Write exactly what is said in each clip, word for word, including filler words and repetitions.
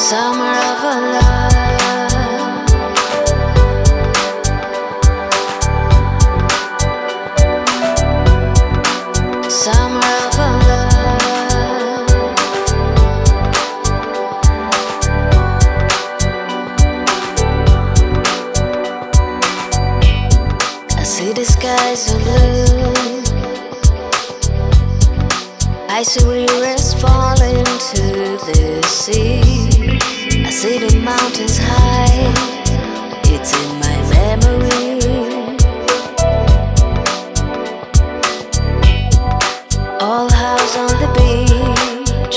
Summer of our love, summer of our love. I see the skies are blue, I see rivers falling to the sea. I see the mountains high, it's in my memory. All house on the beach,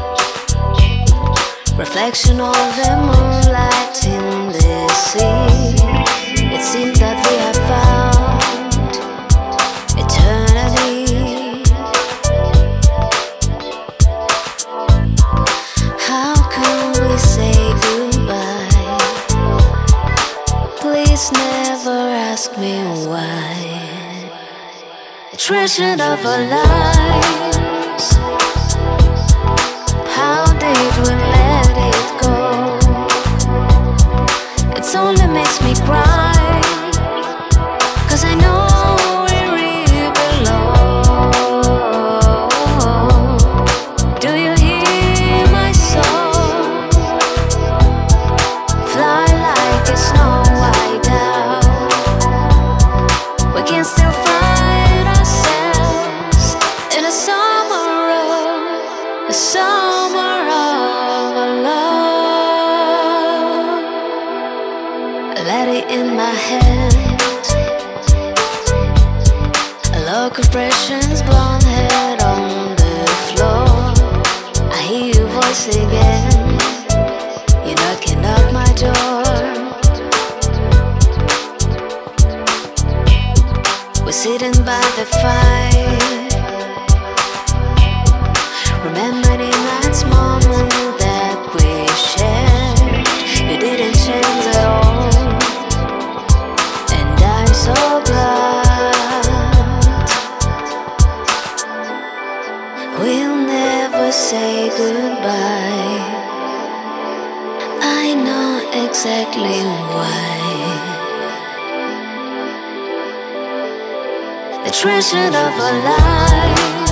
reflection of the moonlight in the sea. It seems that we have found eternity. How can we say goodbye? Please never ask me why. Treasure of our lives, how did we let it go? It only makes me cry, 'cause I know we really belong. Do you hear my song? Fly like a snow white owl. We can still find ourselves in a summer of, a summer of love. Let it in my hand, a look of precious blonde head on the floor. I hear your voice again, you're knocking at my door. We're sitting by the fire, remembering that moment that we shared. You didn't change at all, and I'm so glad. We'll never say goodbye, I know exactly why. The treasure of our life,